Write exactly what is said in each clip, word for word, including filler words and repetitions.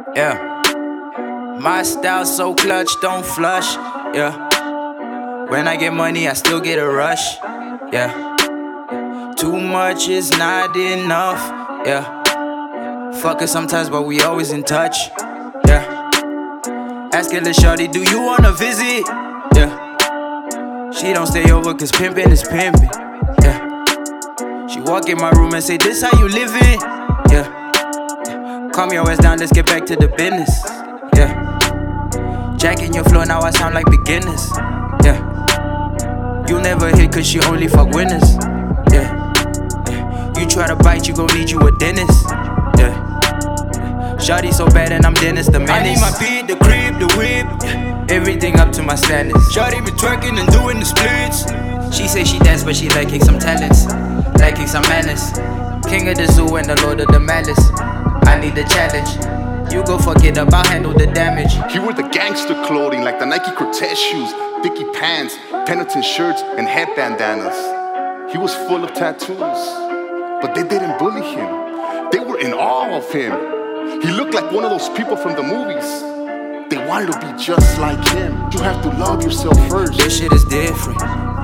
Yeah. My style so clutch, don't flush. Yeah. When I get money, I still get a rush. Yeah. Too much is not enough. Yeah. Fuck it sometimes, but we always in touch. Yeah. Asking the shorty, do you wanna visit? Yeah. She don't stay over cause pimpin' is pimpin'. Yeah. She walk in my room and say, this how you living? Yeah. Calm your ass down, let's get back to the business. Yeah. Jacking your flow, now I sound like beginners. Yeah. You never hit cause you only fuck winners. Yeah. You try to bite, you gon' need you a dentist. Yeah. Shawty so bad and I'm Dennis the menace. I need my beat, the crib, the whip. Everything up to my standards. Shawty be twerking and doing the splits. She say she dance but she lacking some talents, lacking some manners. King of the zoo and the lord of the malice. I need a challenge. You go fuck it up, I'll handle the damage. He wore the gangster clothing like the Nike Cortez shoes, Dickie pants, Pendleton shirts, and head bandanas. He was full of tattoos, but they didn't bully him. They were in awe of him. He looked like one of those people from the movies. They wanted to be just like him. You have to love yourself first. This shit is different.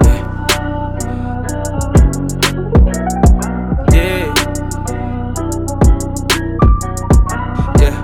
Yeah. Yeah.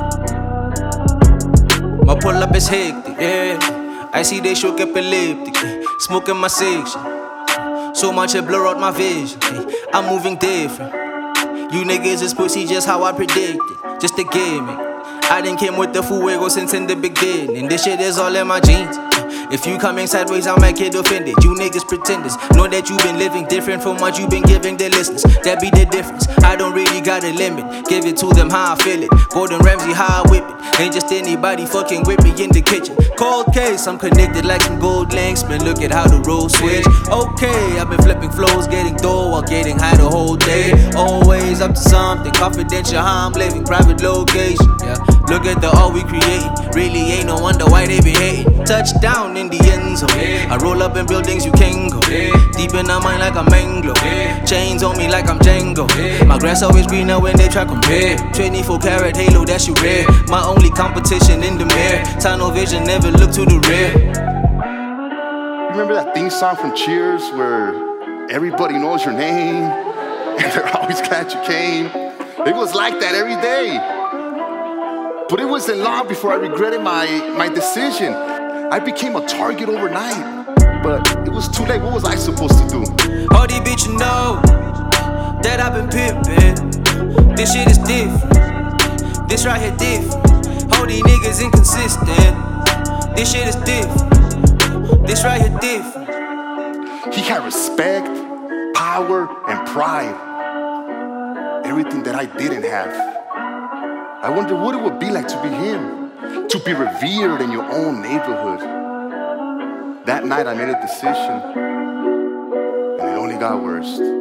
My pull up is hectic, yeah. I see they shook epileptic, yeah. Smoking my section. So much it blur out my vision, yeah. I'm moving different. You niggas is pussy just how I predicted. Just a gimmick. I done came with the fuego since in the beginning. This shit is all in my jeans. If you coming sideways, I might get offended. You niggas pretenders know that you been living different from what you been giving the listeners. That be the difference. I don't really got a limit. Give it to them how I feel it. Gordon Ramsay, how I whip it. Ain't just anybody fucking with me in the kitchen. Cold case, I'm connected like some gold links. Man, look at how the roles switch. Okay, I've been flipping flows, getting dough while getting high the whole day. Always up to something, confidential how I'm living, private location. Yeah, look at the all we create. Really ain't no wonder why they be hating. Touchdown in the end zone. I roll up in buildings you can't go. Deep in my mind like a mango. Chains on me like I'm Django. My grass always greener when they try compare. twenty-four karat halo, that's you rare. My only competition in the mirror. Tunnel vision, never look to the rear. Remember that theme song from Cheers where everybody knows your name and they're always glad you came? It was like that every day. But it wasn't long before I regretted my, my decision. I became a target overnight, but it was too late. What was I supposed to do? All these bitches know that I've been pimpin'. This shit is different. This right here different. All these niggas inconsistent. This shit is different. This right here different. He had respect, power, and pride. Everything that I didn't have. I wonder what it would be like to be him. To be revered in your own neighborhood. That night I made a decision, and it only got worse.